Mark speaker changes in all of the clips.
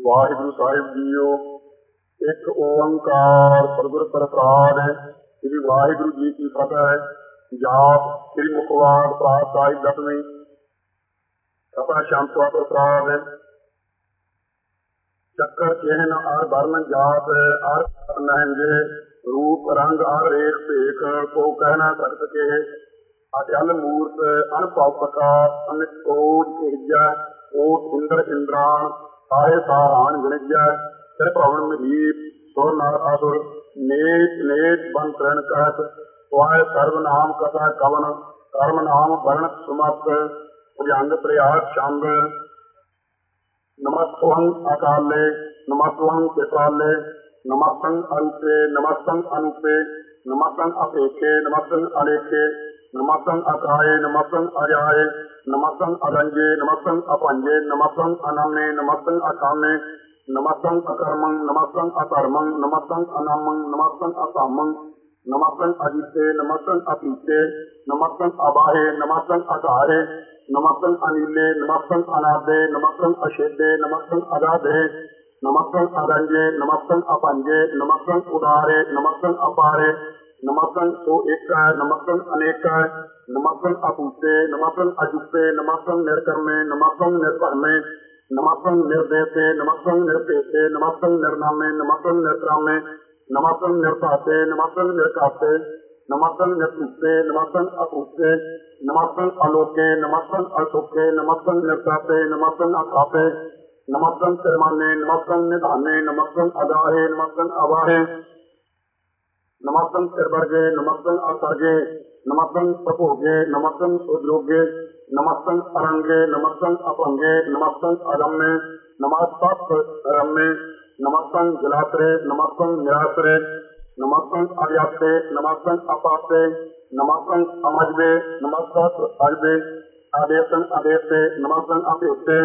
Speaker 1: ਵਾਹਿਗੁਰੂ ਸਾਹਿਬ JIO. ਇੱਕ ਓੰਕਾਰ ਸਤਿਗੁਰ ਪ੍ਰਸਾਦਿ। ਸ੍ਰੀ ਵਾਹਿਗੁਰੂ ਜੀ ਕੀ ਫਤਿਹ। ਜਾਪ ਸ੍ਰੀ ਮੁਖਵਾਰ ਪ੍ਰਾਤ ਸਾਹਿਬ ਦਸਵੀਂ। ਕਥਾ ਸ਼ਾਂਤਵਾ ਪ੍ਰਸਾਦ। ਚੱਕਰ ਚਿਹਨ ਅਰ ਵਰਨ ਜਾਤ ਅਰ ਨਹਿੰਗੇ ਰੂਪ ਰੰਗ ਅਰ ਰੇਖ ਭੇਖ ਕੋ ਕਹਿ ਨਾ ਸਕਤ ਕੇ ਅਚਲ ਮੂਰਤ ਅਨਭਵ ਪ੍ਰਕਾਸ਼ ਅਮਿਤ ਕੋਜ ਕਹਿਜੈ ਓਟ ਇੰਦਰ ਇੰਦਰਾਨ ਸਾਰੇ ਸਾਰਾਨ ਗਣਿਜੈ ਸਿਰ ਭਵਨ ਮਹੀਪ ਸੁਰ ਨਰ ਅਸੁਰ ਨੇਤ ਨੇਤ ਬਨ ਤ੍ਰਿਣ ਕਹਿਤ ਵਾਹਿ ਸਰਬ ਨਾਮ ਕਥਾ ਕਵਨ ਕਰਮ ਨਾਮ ਵਰਣ ਸੁਮਤ ਭੁਜੰਗ ਪ੍ਰਿਆਗ ਛੰਦ। ਨਮਸਤੰ ਅਕਾਲੇ ਨਮਸਤੰ ਕਿਸਾਲੇ ਨਮਸਤੰ ਅਰੂਪੇ ਨਮਸਤੰ ਅਨੂਪੇ ਨਮਸਤੰ ਅਪੇਖੇ ਨਮਸਤੰ ਅਲੇਖੇ ਨਮਸਤੰ ਅਕਾਏ ਨਮਸਤੰ ਅਜਾਏ ਨਮਸਤੰ ਅਰੰਜੇ ਨਮਸਤੰ ਅਪੰਜੇ ਨਮਸਤੰ ਅਨਾਮੇ ਨਮਸਤੰ ਅਕਾਮੇ ਨਮਸਤੰ ਅਕਰਮੰ ਨਮਸਤੰ ਅਧਰਮੰ ਨਮਸਤੰ ਅਨਾਮੰ ਨਮਸਤੰ ਅਸਾਮੰ ਨਮਸਤੰ ਅਜੀਤੇ ਨਮਸਤੰ ਅਪੀਤੇ ਨਮਸਤੰ ਅਬਾਹੇ ਨਮਸਤੰ ਅਧਾਰੇ ਨਮਸਤੰ ਅਨੀਲੇ ਨਮਸਤੰ ਅਨਾਦੇ ਨਮਸਤੰ ਅਛੇਦੇ ਨਮਸਤੰ ਅਗਾਧੇ ਨਮਸਤੰ ਅਰੰਜੇ ਨਮਸਤੰ ਅਪੰਜੇ ਨਮਸਤੰ ਉਦਾਰੇ ਨਮਸਤੰ ਅਪਾਰੇ ਨਮਸਤੰ ਸੋ ਏਕੈ ਨਮਸਤੰ ਅਨੇਕੈ ਨਮਸਤੰ ਅਪੂਤੇ ਨਮਸਤੰ ਅਜੁਪੇ ਨਮਸਤੰ ਨਿਰਕਰਮੇ ਨਮਸਤੰ ਨਿਰਭਰਮੇ ਨਮਸਤੰ ਨਿਰਦੇਸੇ ਨਮਸਤੰ ਨਿਰਪੇਸੇ ਨਮਸਤੰ ਨਿਰਨਾਮੇ ਨਮਸਤੰ ਨਿਰਤਰਾਮੇ ਨਮਸਤੰ ਨਿਰਭਾਤੇ ਨਮਸਤੰ ਨਿਰਕਾਤੇ ਨਮਸਤੰ ਨਿਰਪੂਤੇ ਨਮਸਤੰ ਅਪੂਤੇ ਨਮਸਤੰ ਅਲੋਕੇ ਨਮਸਤੰ ਅਸੋਕੇ ਨਮਸਤੰ ਨਿਰਤਾਪੇ ਨਮਸਤੰ ਅਖਾਪੇ ਨਮਸਤੰ ਸਰਮਾਨੇ ਨਮਸਤੰ ਨਿਧਾਨੇ ਨਮਸਤੰ ਅਗਾਹੇ ਨਮਸਤੰ ਅਵਾਹੇ ਨਮਸਤੰ ਸਿਰਵਰਗੇ ਨਮਸਤੰ ਅਸਰਗੇ ਨਮਸਤੰ ਪ੍ਰਭੋਗੇ ਨਮਸਤੰ ਉਦਯੋਗੇ ਨਮਸਤੰ ਅਰੰਗੇ ਨਮਸਤੰ ਅਪੰਗੇ ਨਮਸਤੰ ਅਰਮੇ ਨਮਸਤੰ ਰਮੇ ਨਮਸਤੰ ਜਲਾਤਰੇ ਨਮਸਤੰ ਨਿਰਾਸਰੇ ਨਮਸਤੰ ਅਰਿਆਤੇ ਨਮਸਤੰ ਅਪਾਤੇ ਨਮਸਤੰ ਅਮਜਵੇ ਨਮਸਤੰ ਅਜਵੇ ਆਦੇਸੰ ਅਦੇਸੇ ਨਮਸਤੰ ਅਭੇਤੇ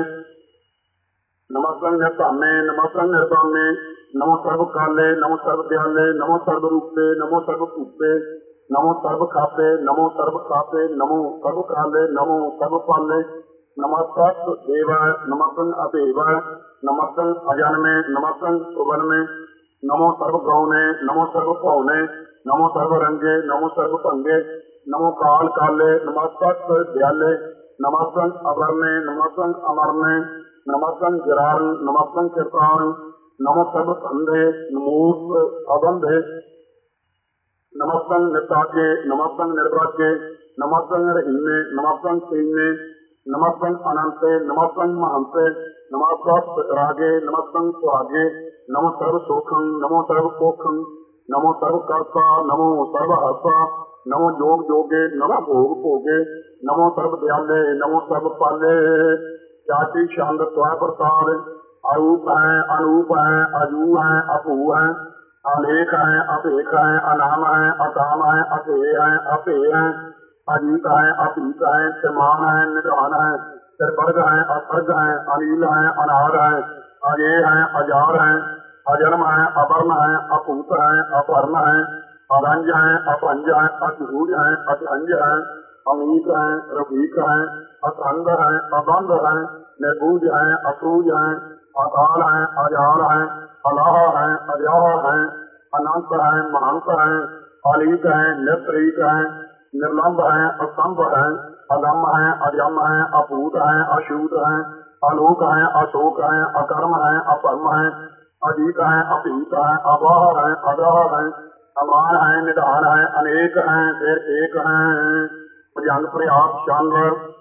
Speaker 1: ਨਮਸਤੰ ਨਿਰਭਾਮੇ ਨਮਸਤੰ ਨਿਰਭਾਮੇ ਨਮੋ ਸਰਬ ਕਾਲੇ ਨਮੋ ਸਰਬ ਦਿਆਲੇ ਨਮੋ ਸਰਬ ਰੂਪੇ ਨਮੋ ਸਰਬ ਭੂਪੇ ਨਮੋ ਸਰਬ ਖਾਪੇ ਨਮੋ ਸਰਬ ਖਾਪੇ ਨਮੋ ਸਰਬ ਕਾਲੇ ਨਮੋ ਸਰਬ ਪਾਲੇ ਨਮਸਤੰ ਦੇਵਾ ਨਮਸਤੰ ਅਭੇਵਾ ਨਮਸਤੰ ਅਜਨਮੇ ਨਮਸਤੰ ਸੁਵਨਮੇ ਨਮੋ ਸਰਬ ਗੌਨੇ ਨਮੋ ਸਰਬ ਭੌਨੇ ਨਮੋ ਸਰਬ ਰੰਗੇ ਨਮੋ ਸਰਬ ਭੰਗੇ ਨਮੋ ਕਾਲ ਕਾਲੇ ਨਮਸਤੰ ਦਿਆਲੇ ਨਮਸਤੰ ਅਵਰਨੇ ਨਮਸਤੰ ਅਮਰਨੇ ਨਮਸਤੰ ਜਰਾਨ ਨਮਸਤੰ ਕਿਰਪਾਨ ਨਮੋ ਸਰਬ ਸੰਧੇ ਨਮੋਸ ਅਬੰਧੇ ਨਮਸਤੰ ਨਿਰਤਾਕੇ ਨਮਸਤੰ ਨਿਰਭਾਕੇ ਨਮਸਤੰ ਰਹੀਮੇ ਨਮਸਤੰ ਸੀਮੇ ਨਮਸਤੰ ਅਨੰਤੇ ਨਮਸਤੰ ਮਹੰਤੇ ਨਮਸਤੰ ਰਾਗੇ ਨਮਸਤੰ ਸੁਹਾਗੇ ਨਮੋ ਸਰਬ ਸੋਖੰ ਨਮੋ ਸਰਬ ਕੋਖੰ ਨਮੋ ਸਰਬ ਕਰਤਾ ਨਮੋ ਸਰਬ ਹਰਤਾ ਨਮੋ ਜੋਗ ਜੋਗੇ ਨਮੋ ਭੋਗ ਭੋਗੇ ਨਮੋ ਸਰਬ ਦਿਆਲੇ ਨਮੋ ਸਰਬ ਪਾਲੇ ਚਾਤੀ ਛੰਦ ਤਵਾ ਪ੍ਰਸਾਦ। ਅਰੂਪ ਹੈ ਅਨੂਪ ਹੈ ਅਜੂ ਹੈ ਅਭੂ ਹੈ ਅਲੇਖ ਹੈ ਅਭੇਖ ਹੈ ਅਨਾਮ ਹੈ ਅਕਾਮ ਹੈ ਅਭੇ ਹੈ ਅਭੇ ਹੈ ਅਜੀਤ ਹੈ ਅਭੀਤ ਹੈ ਸਮਾਨ ਹੈ ਨਿਧਾਨ ਹੈ ਸਰਬਰਗ ਹੈ ਅਸਰਗ ਹੈ ਅਨੀਲ ਹੈ ਅਨਾਦ ਹੈ ਅਜੇ ਹੈ ਅਜਾਰ ਹੈ ਅਜਨਮ ਹੈ ਅਪਰਮ ਹੈ ਅਭੂਤ ਹੈ ਅਪਰਨ ਹੈ ਅਰੰਜ ਹੈ ਅਪੰਜ ਹੈ ਅਝੂਜ ਹੈ ਅਝੰਜ ਹੈ ਅਮੀਤ ਹੈ ਰਫੀਕ ਹੈ ਅਖੰਡ ਹੈ ਅਬੰਧ ਹੈ ਨਿਰਬੂਜ ਹੈ ਅਸੂਜ ਹੈ ਅਕਾਲ ਹੈ ਅਜਾਲ ਹੈ ਅਲਾਹ ਹੈ ਅਜਾਹ ਹੈ ਅਨੰਤ ਹੈ ਮਹੰਤ ਹੈ ਅਲੀਕ ਹੈ ਨਿਰਤਰੀਕ ਹੈ ਨਿਰਲੰਭ ਹੈ ਅਸੰਭ ਹੈ ਅਗੰਮ ਹੈ ਅਜਮ ਹੈ ਅਭੂਤ ਹੈ ਅਛੂਤ ਹੈ ਅਲੋਕ ਹੈ ਅਸ਼ੋਕ ਹੈ ਅਕਰਮ ਹੈ ਅਪਰਮ ਹੈ ਅਜੀਤ ਹੈ ਅਭੀਤ ਹੈ ਅਬਾਹ ਹੈ ਅਗਾਹ ਹੈ ਅਮਾਨ ਹੈ ਨਿਧਾਨ ਹੈ ਅਨੇਕ ਹੈ ਫਿਰ ਏਕ ਹੈ ਭੁਜੰਗ ਪ੍ਰਿਆਗ ਛੰਦ।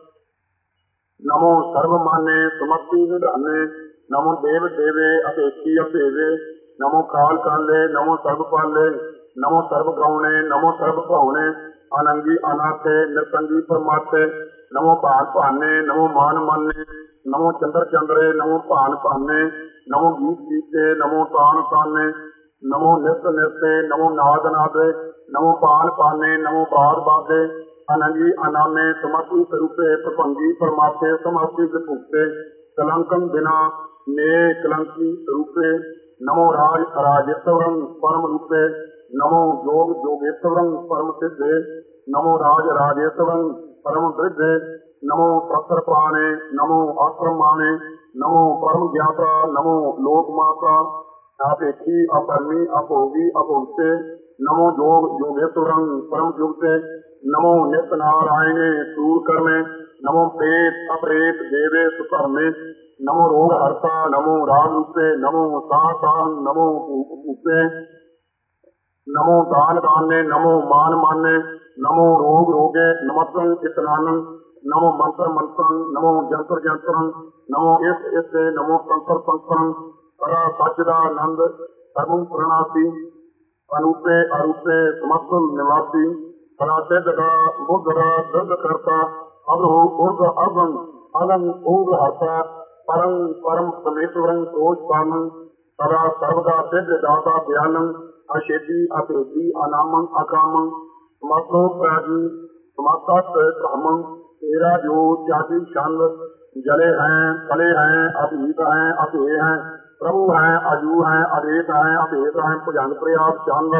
Speaker 1: ਨਮੋ ਸਰਬ ਮਾਨੇ ਸੁਮਤੀ ਨਿਧਾਨੇ ਨਮੋ ਦੇਵ ਦੇਵੇ ਅਪੇਖੀ ਅਭੇਵੇ ਨਮੋ ਕਾਲ ਕਾਲੇ ਨਮੋ ਸਰਬ ਪਾਲੇ ਨਮੋ ਸਰਬ ਗੌਣੇ ਨਮੋ ਸਰਬ ਭੌਣੇ ਅਨੰਗੀ ਅਨਾਥੇ ਨਿਰਸੰਗੀ ਪਰਮਾਤੇ ਨਮੋ ਭਾਨ ਭਾਨੇ ਨਮੋ ਮਾਨ ਮਾਨੇ ਨਮੋ ਚੰਦਰ ਚੰਦਰੇ ਨਮੋ ਭਾਨ ਭਾਨੇ ਨਮੋ ਗੀਤ ਗੀਤੇ ਨਮੋ ਤਾਨ ਤਾਨੇ ਨਮੋ ਨਿਤ ਨਿਰਤੇ ਨਮੋ ਨਾਦ ਨਾਦੇ ਨਮੋ ਪਾਨ ਪਾਨੇ ਨਮੋ ਬਾਦ ਬਾਦੇ ਅਨੰਗੀ ਅਨਾਮੇ ਸਮਰਪੀ ਸਰੂਪੇ ਪ੍ਰਭੰਗੀ ਪਰਮਾਤੇ ਸਮਾਪੀ ਵਿਭੂਤੇ ਕਲੰਕੰ ਬਿਨਾ ਨੇ ਕਲੰਕੀ ਸਰੂਪੇ ਨਮੋ ਰਾਜ ਰਾਜੇਸ਼ਵਰੰ ਪਰਮ ਰੂਪੇ ਨਮੋ ਯੋਗ ਯੋਗੇਸ਼ਵਰੰ ਪਰਮ ਸਿੱਧੇ ਨਮੋ ਰਾਜ ਰਾਜੇਸ਼ਵਰੰ ਪਰਮ ਬ੍ਰਿਧੇ ਨਮੋ ਸਤਰ ਪ੍ਰਾਣੇ ਨਮੋ ਆਸਰਮਾਣੇ नमो परम ज्ञाता, नमो लोक माता, अपेक्षी अपरमी अपोगी अपोगते, नमो योग योगेश्वरं परम युगते, नमो नित्य नारायणे दूर करने, नमो प्रेत अप्रेत देवे सुकर्मे, नमो रोग हर्ता, नमो राग रूपे, नमो साहसां, नमो उपे, नमो दान दाने, नमो मान माने, नमो रोग रोगे, नमस्तं चितनानं, नमो मंत्र मंत्रं, नमो जंत्र जंत्रं, नमो इस नमो संकर संकरं, सदा सच्चिदानंद सर्वं प्रणाति, अनूपे अरूपे समस्त निवासी, सदा सिद्धका बुद्धरा दर्द करता, अग्रहो उर्ग अगं अगं उग्र हर्ता, परं परम समेश्वरं क्रोध पानं, सदा सर्वदा सिद्ध दाता दयालं, अशेदी अपेदी अनामं अकामं, समस्तो प्राजी समस्त कामं, तेरा जो जाति छंद, जले हैं फले हैं अभीत हैं अभेय हैं, प्रभु हैं अजू हैं अभेद हैं अभेद हैं, भुजंग प्रयाग चंद,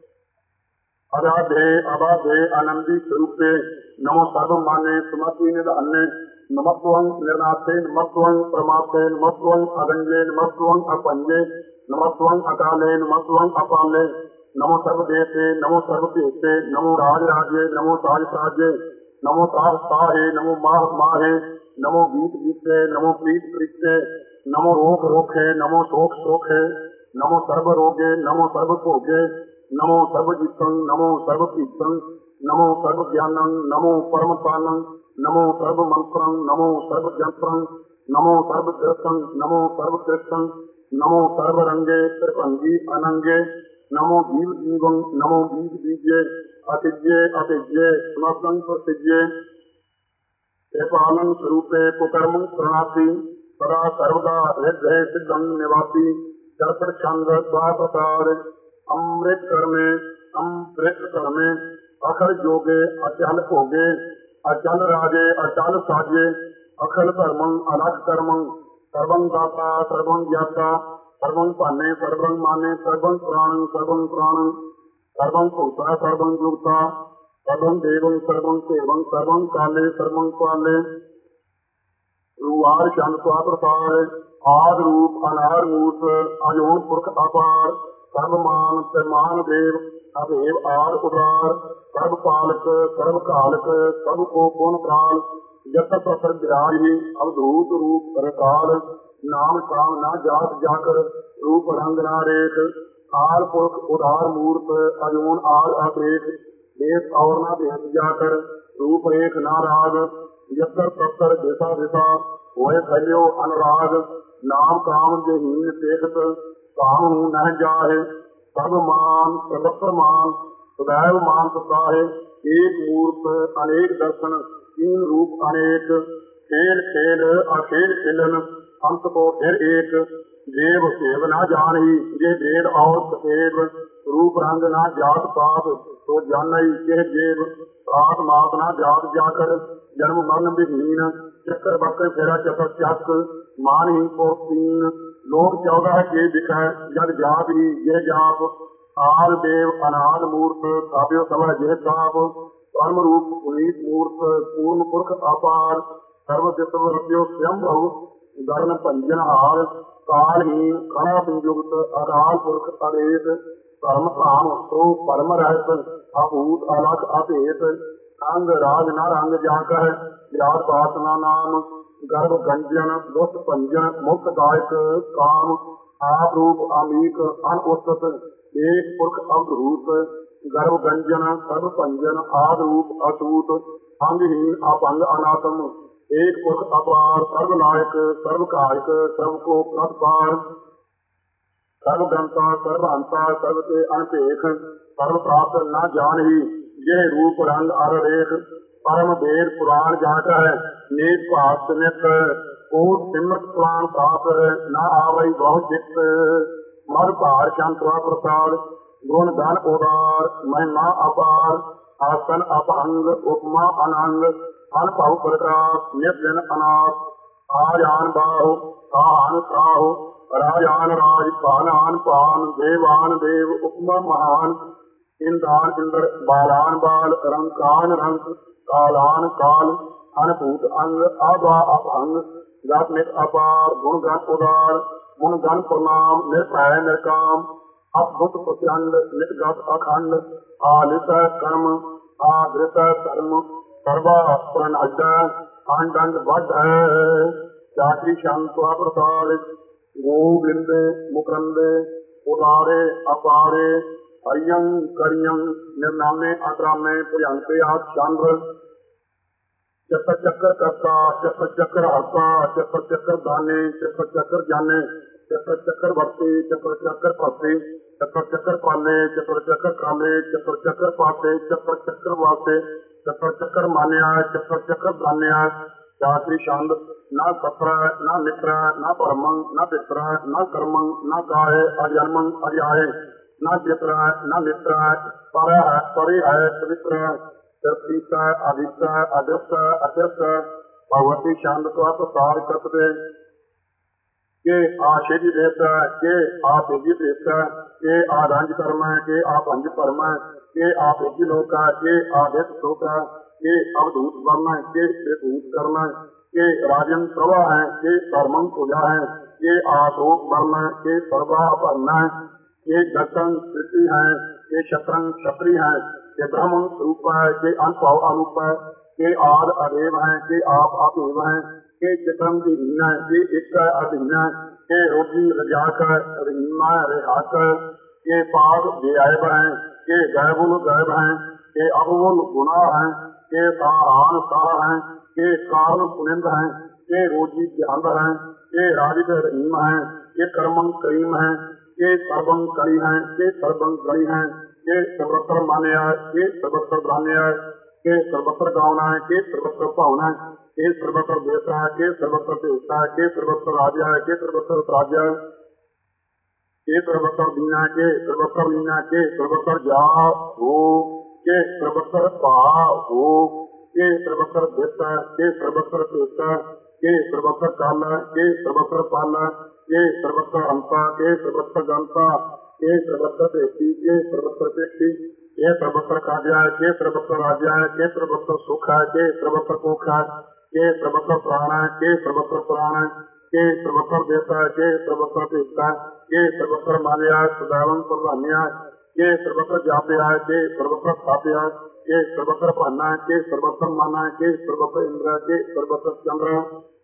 Speaker 1: अराधे अबाधे आनंदी स्वरूपे, नमो सर्व माने सुमति निधाने, नमस्वं निर्नाथे, नमस्वं परमार्थे, नमस्वं अगंजे, नमस्वं अपंजे, नमस्वं अकाले, नमस्वं अपाले, नमो सर्वदेशे, नमो सर्वदेशे, नमो राज राजे, नमो ताज साजे, नमो ताह साहे, नमो माह माहे, नमो गीत गीते, नमो प्रीत प्रीते, नमो रोग रोखे, नमो शोक शोखे, नमो सर्व रोगे, नमो सर्व भोगे, नमो सर्व जीतं, नमो सर्व पीतं, नमो सर्व ज्ञानं, नमो परम पानं, नमो सर्व मंत्रं, नमो सर्व यंत्रं, नमो सर्व कृतं, नमो सर्व कृतं, नमो सर्व रंगे त्रिभंगी अनंगे, नमो जीव जीवं, नमो बीज बीजे, अतिज्ये अतिज्ये समस्तं प्रसिज्ये, कृपालं स्वरूपे कुकर्मं प्रणाति, सदा सर्वदा हृदय सिद्धं निवासी, चरपट छंद स्वाप्रसाद, अमृत कर्मे अमृत कर्मे, अखर जोगे अचल भोगे, अचल राजे अचल साजे, अखल धर्मं अलग कर्मं, सर्वं दाता सर्वं ज्ञाता, सर्वं पाने सर्वं माने, सर्वं प्राणं सर्वं भूता सर्वं युक्ता, सर्वं देवं सर्वं सेवं, सर्वं काले सर्वं काले, रूहार चंद स्वाप्रसार, आद रूप अनार मूर्त, अजोन पुरख अपार, सर्वमान मान देव अभेव आर उदार, सर्व पालक सर्व कालक, सब को गुण काल, जत प्रसर विराजी अवधूत रूप रकाल, नाम काम न जात जाकर, रूप रंग न रेख, आल पुरख उदार मूर्त, अजोन आल अपेख, देश और न देश जाकर, रूप रेख न राग, यत्र तत्र दिशा दिशा, होए फैल्यो अनुराग, नाम काम जहीन देखत, काम न जाहे, सब मान सर्वत्र मान, सदैव मान सताहे, एक मूर्त अनेक दर्शन, तीन रूप अनेक, खेल खेल अखेल खेलन, अंत को फिर एक, देव सेव न जानही ये वेद और सदेव, रूप रंग न जात पात तो जानई ये देव, आत मात न जात जाकर, जन्म मरण विहीन, चक्कर बक्कर फेरा चक्कर चक, मान ही पोतीन, लोग 14 के दिखा जग जाप ही ये जाप, आल देव अनाद मूर्त काव्यो सभा ये ताप, परम रूप पुनीत मूर्त पूर्ण पुरख अपार, सर्व दिव्यो स्वयं बहु गर्ण पंजन हार, कालहीन खड़ा संयुक्त अकाल पुरख अदेत, परम काम तो परम रहत, अभूत अलग अभेत, अंग राज न रंग जाकर, जात पात न नाम, गर्भ गंजन दुष्ट पंजन मुक्त दायक काम, आप रूप अमीक अनउस्तत, एक पुरख अवधूत, गर्भ गंजन सर्व पंजन आद रूप अछूत, अंगहीन अपंग अनाथम, एक पुरख अपार, सर्व नायक सर्व कायक, सर्व को प्रतिपार, सर्व ग्रंथा सर्व हंता सर्व के अनपेख, सर्व प्राप्त न जान ही ये रूप रंग अर रेख, परम वेद पुराण जाट है नेक भात नित, कोट सिमरत पुराण सात न आवई बहु चित्त, मर भार शंतवा प्रसाद, गुण धन उदार महिमा अपार, आसन अपहंग उपमा अनंग, अनभव प्रकाश निर्जन अनाथ, आजान बाहु कान काहु, राजान राज पानान पान, देवान देव उपमा महान, इंद्रान इंद्र बालान बाल, रंकान रंक कालान काल, अनभूत अंग आबा अपहंग, गात नित अपार गुण गान उदार गुण गान प्रणाम निर्भय निर्काम अद्भुत प्रचंड नित गात अखंड आलित कर्म आदृत धर्म सर्वा पुरन अड्डा आंडंड बद है जाति शांत प्रसाद गोविंद मुकरंदे उदारे अपारे हरियं करियं निर्नामे अतरामे भुजंते आद चंद्र चक्र चक्र कर्ता चक्र चक्र हर्ता चक्र चक्र दाने चक्र चक्र जाने चक्र चक्र वर्ते चक्र चक्र पाते चक्र चक्र पाले चक्र चक्र काले चक्र चक्र पाते चक्र चक्र वासे चक्र चक्र मान्या चक्र चक्र धान्या जाति शांत न कपरा न मित्र न परमं न पित्र न कर्मं न गाय अजन्मं अजाय न चित्र न मित्र पर है परि है पवित्र तरतीसा आदित्य अदृष्ट अदृष्ट भगवती शांत का प्रसार करते के आशेजी देश के आप एजी देश के आरंज कर्म के आप अंज कर्म के आप एजी लोक के आदित शोक के अवधूत वर्ण के भूत कर्म के राजन प्रभा है के कर्मं पूजा है के आशोक वर्ण के सर्वा अपर्ण के दर्शन सृष्टि है के शत्रंग क्षत्रिय है के ब्रह्म स्वरूप है के अनुभव अनूप है के आद अदेव है के आप अदेव है के चित्रम विहीन है के एक अधीन है के रोजी रजाक रहीमा रेहाक के पाद बेअब है के गैबुल गैब है के अबुल गुना है के सारान सार है के कारण पुनिंद है के रोजी ध्यान है के राजिक रहीम है के कर्मं करीम है के सर्वं करी है के सर्वं करी है के सर्वत्र मान्य है के सर्वत्र धान्य है के सर्वत्र गावना है के सर्वत्र पावना है के सर्वत्र देवता है के सर्वत्र देवता है के सर्वत्र राजा है के सर्वत्र राज्य है के सर्वत्र दीना के सर्वत्र लीना के सर्वत्र जा हो के सर्वत्र पा हो के सर्वत्र देवता के सर्वत्र देवता के सर्वत्र काल के सर्वत्र पाल के सर्वत्र अंता के सर्वत्र जनता के सर्वत्र व्यक्ति के सर्वत्र व्यक्ति के सर्वत्र कार्य के सर्वत्र राज्य के सर्वत्र सुख है के सर्वत्र सुख है के सर्वत्र प्राण है के सर्वत्र प्राण के सर्वत्र देवता के सर्वत्र देवता के सर्वत्र मान्य सदावन प्रधान्य के सर्वत्र जाप्य के सर्वत्र स्थाप्य के सर्वत्र पाना के सर्वत्र माना के सर्वत्र इंद्र के सर्वत्र चंद्र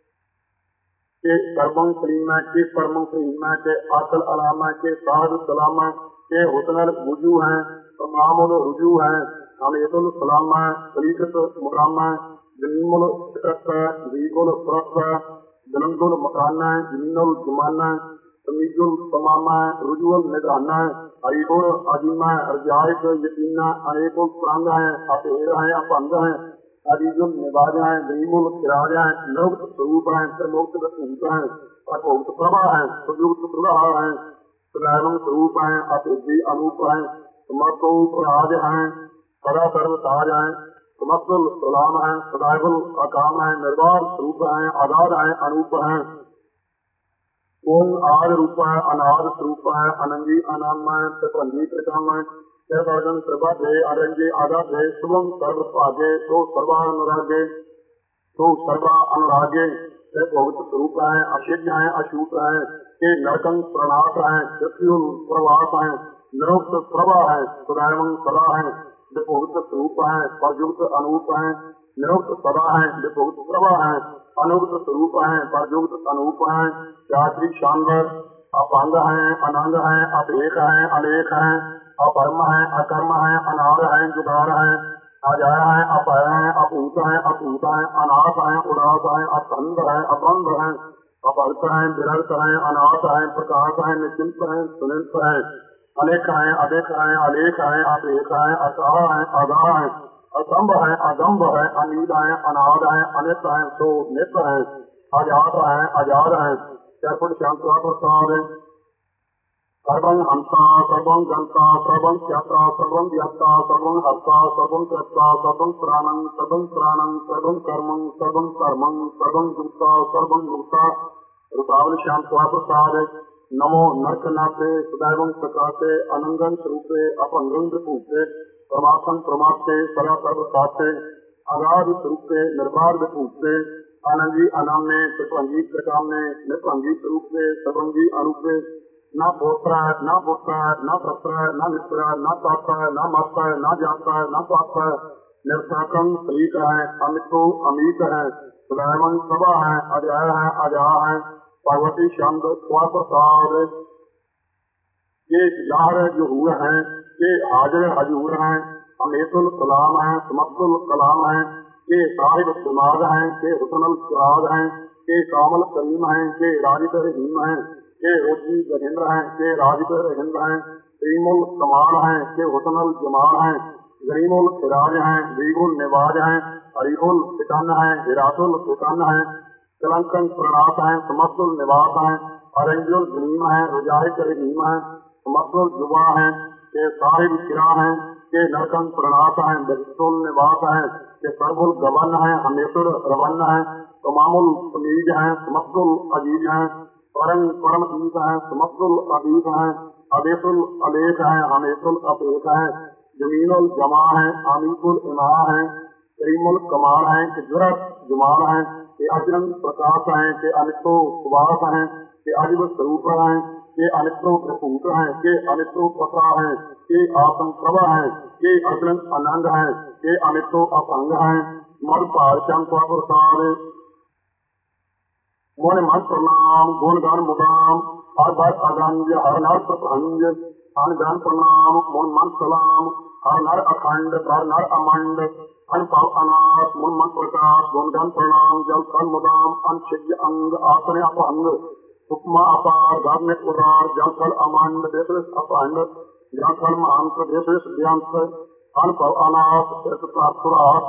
Speaker 1: के कर्मं करीमा के कर्मं करीमा के आसल अलामा के साध सलामा के हुसनल वुजू है तमामुल रुजू है अनेतुल सलामा सलीकत मुकामा जमीमुल सकत जीगुल प्रस्ता जनंदुल मकाना जमीनुल जमाना समीजुल तमामा रुजुल निगाना अरीबुल अजीमा अर्जाइक यकीना अनेकुल प्रांग है अपेर है अपंग है अरीजुल निवाज है गरीमुल खिराज है नवत स्वरूप है प्रमुक्त भूत है अभुक्त प्रभा है सुयुक्त प्रभा है सदैवं स्वरूप है अतिथि अनूप है समर्थ राज है सदा सर्व ताज है समस्तुल सलाम है सदैवुल अकाम है निर्वाण स्वरूप है आधार है अनूप है ओम आद रूप है अनाद स्वरूप है अनंगी अनाम है प्रबंधी प्रकाम है सर्वजन प्रभा दे अरंगे आधा दे शुभम सर्व भागे तो सर्वा अनुरागे तो सर्वा अनुरागे बहुत स्वरूप है अशिष्य है अशूप है के नरकं प्रणाश है पृथ्वी प्रवास है निरुक्त प्रभा है सदैवं सदा है बहुत स्वरूप है परयुक्त अनूप है निरुक्त सदा है बहुत प्रभा है अनुक्त स्वरूप है परयुक्त अनूप है जाति शानवर अपंग है अनंग है अपेक है अनेक है अपरम है अकर्म है अनाद है जुगार है अजय है अपय है अपूत है अपूत है अनाथ है उदास है अबंध है अबंध है अपहर्त है विरक्त है अनाथ है प्रकाश है निश्चिंत है सुनित है अनेक है अधिक है अलेख है अपेक है असाह है अगाह है असंभ है अगम्भ है अनीद है अनाद है अनित है सो नित है अजात है अजाद है चरपुर शांत प्रसाद सर्वं हंसा सर्वं गंता सर्वं त्याता सर्वं व्याप्ता सर्वं हर्ता सर्वं कर्ता सर्वं प्राणं सर्वं कर्मं सर्वं कर्मं सर्वं गुप्ता सर्वं गुप्ता रूपावली श्याम प्रसाद नमो नरकनाथे सदैवं प्रकाशे अनंगं स्वरूपे अपंगं भूते परमात्मं प्रमाते सदा सर्व साथे अगाध स्वरूपे निर्बाध भूते आनंदी अनामने त्रिभंगी त्रिकामने निर्भंगी स्वरूपे सर्वंगी अरूपे न पोत्र न पुत्र न पुत्र न मित्र न पात्र न माता न जाता न पात्र निर्साकम शरीक है अमितो अमीत है सदैवन सभा है अजय है अजा है भगवती शंद स्वा प्रसाद ये जाहर जहूर हैं ये हाजिर हजूर हैं अमेतुल कलाम है समतुल कलाम है ये साहिब दिमाग हैं के हुसनुल सुराग हैं के कामल करीम हैं के राजिक रहीम हैं के रोजी गजेंद्र हैं के राजिक रहिंद्र हैं करीमुल कमाल हैं के हुसनुल जमाल हैं गरीमुल खिराज हैं बीगुल निवाज हैं हरीफुल फिकन हैं हिरातुल फिकन हैं कलंकन प्रणात हैं समस्तुल निवास हैं अरंजुल गनीम हैं रुजाहिक रहीम हैं समस्तुल जुबा हैं के साहिब किरा हैं के नरकन प्रणात हैं बरिस्तुल निवास हैं के सर्वुल गवन हैं हमेशुल रवन हैं तमामुल समीज हैं समस्तुल अजीज हैं परम परम ईस हैं समस्तुल अदीस हैं अदेशुल अलेख हैं हमेशुल अपेख हैं जमीनुल जमा हैं आमीकुल इमा हैं करीमुल कमाल हैं के जुरत जमाल हैं के अजरंग प्रकाश हैं के अनितो सुवास हैं के अजब स्वरूप हैं के अनितो प्रपूत हैं के अनितो पता हैं के आत्म प्रभा हैं के अजरंग आनंद हैं के अनितो अपंग हैं मद पार चंद प्रसाद मोन मन प्रणाम गुण गान मुदाम हर बार अगंज हर नर प्रभंज अन गान प्रणाम मोन मन सलाम हर नर अखंड हर नर अमंड अन पाव अनाथ मुन मन प्रकाश गुण गान प्रणाम जल फल मुदाम अन शिव्य अंग आसने अपंग उपमा अपार धर्म उदार जल फल अमंड देश अपंड जल फल महांत देश व्यांत अन पाव अनाथ पुरात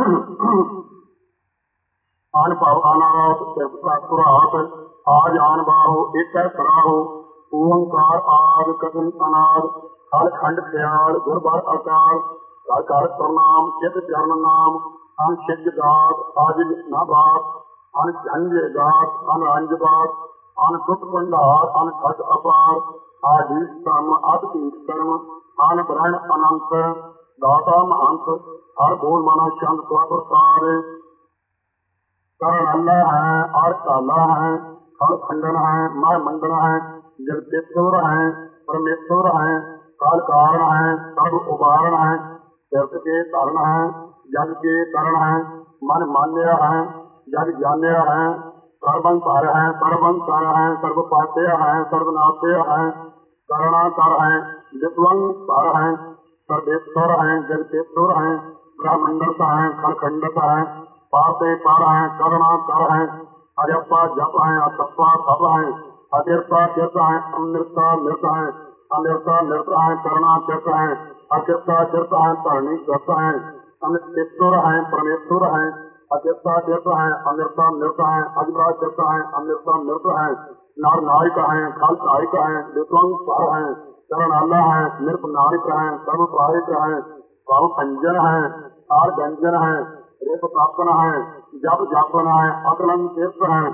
Speaker 1: आन पाव अनाथ पुरात आज आन बाहो एक सराहो ओंकार आद कथन अनाद खल खंड ख्याल गुरबार अकाल कर कर प्रणाम चित चरण नाम अन शिज गात आज नाबात अन झंझ गात अन रंज बात अन दुख भंडार अन खट अपार आधीश कर्म अधीश कर्म अन ब्रहण अनंत दाता महंत हर बोल माना चंद स्वा प्रसाद करण अल्लाह है और काला है खल खंडन है मह मंडन है जगतेश्वर है परमेश्वर है काल कारण है सर्व उदाहरण है जग के कारण है जग के करण है मन मान्य है जग जान्य है सर्वंकार है सर्वंकार है सर्व पात्य है सर्वनाथ्य है करुणाकर है विद्वंकर है सर्वेश्वर है जगतेश्वर है ब्रह्मंडस है खलखंडस है पाते पार है करुणा कर है अजपा जप है अतपा तप है अतिरता चित है अमृता मृत है अनिरता नृत है करुणा चित है अचिरता चित है करणी गत है अनिश्वर है परमेश्वर है अचिरता चित है अनिरता नृत है अजरा चित है अनिरता नृत है नार नायक है खल कायिक है विद्वंग पर है करण अल्लाह है निर्प नारिक है सर्व पारिक है भाव अंजन है आर गंजन है रेप प्राप्तन है जप जापन है अकलंकित है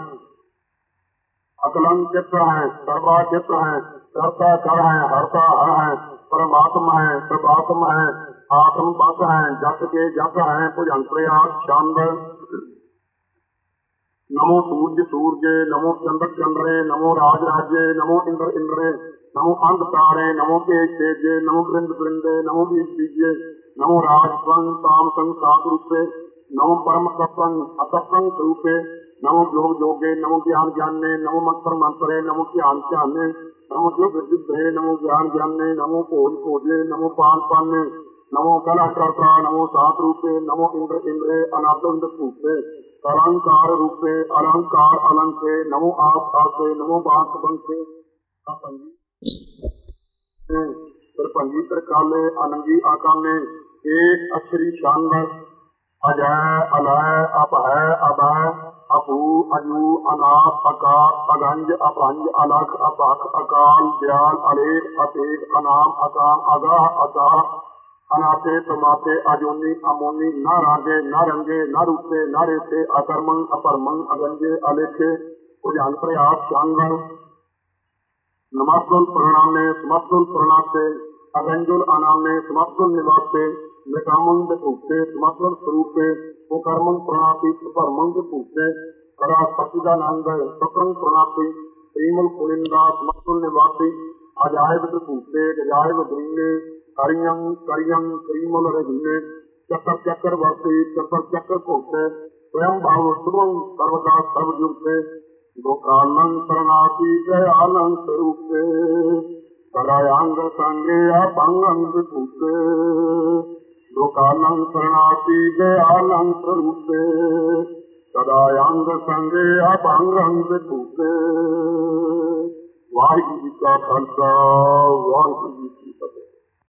Speaker 1: अकलंकित है सर्वाचित है करता कर है हरता हर है परमात्मा है प्रभात्मा है आत्म बस है जप के जप है भुजंत्रयाग चंद नमो सूर्य सूर्य नमो चंद्र चंद्रे नमो राज राज्य नमो इंद्र इंद्रे नमो अंध तारे नमो तेज तेजे नमो वृंद वृंदे नमो बीज बीजे नमो राज संग ताम संग सात रूपे नमो परम सत्संग असत्संग रूपे नमो योग योगे नमो ज्ञान ज्ञाने नमो मंत्र मंत्रे नमो ज्ञान ध्याने नमो योग विद्रे नमो ज्ञान ज्ञाने नमो भोज भोजे नमो पान पाने नमो कला कर्ता नमो सात रूपे नमो इंद्र इंद्रे अनादंड रूपे अलंकार रूपे अलंकार अलंके नमो आप आसे नमो बांस बंसे पंजी त्रिकाले अनंगी आकाने एक अक्षरी शानदार अजय अलय अपह अभय अपू अजू अनाथ अकाश अगंज अपंज अलख अपख अकाल दयाल अलेख अपेख अनाम अकाम अगाह अचाह अनाथे प्रमाते अजोनी अमोनी न रागे न रंगे न रूपे न रेते अकर्मं अपरमं अगंजे अलेखे उजान प्रयास शांगल नमस्तुल प्रणामे समस्तुल प्रणाते अगंजुल अनामे समस्तुल निवासे निकामं विभूते समग्र स्वरूपे कर्मं प्रणाति परमं विभूते कदा सच्चिदानंद सत्रं प्रणाति श्रीमल पुलिंदा समग्र निवासी अजायब विभूते गजायब ग्रीने करियं करियं श्रीमल रघुने चक्र चक्रवर्ती चक्र चक्र कोटे स्वयं भाव शुभम सर्वदा सर्वयुक्ते गोकालं प्रणाति दयालं स्वरूपे सदायांग संगे अपंगं विभूते गोकालं प्रणाति दयालं स्वरूपे सदायांग संगे अपंगं विभूते वाहिगुरु जी का खालसा वाहिगुरु